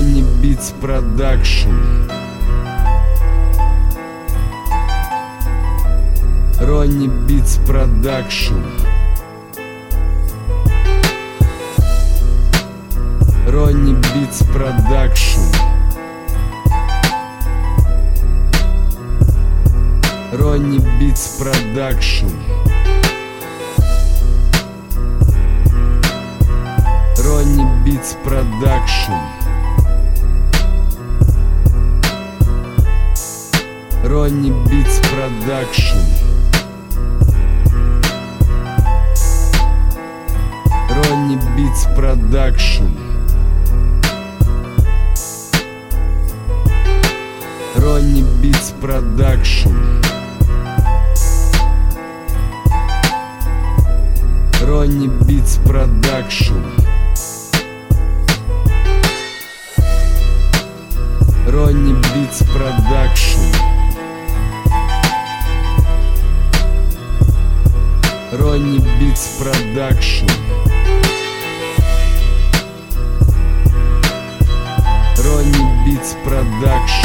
Ronnie Beats Production. Ronnie Beats Production. Ronnie Beats Production. Ronnie Beats Production. Ronnie Beats Production. Ronnie Beats Production. Ronnie Beats Production. Ronnie Beats Production. Ronnie Beats Production. Ronnie Beats Production. Ronnie Beats Production. Ronnie Beats Production.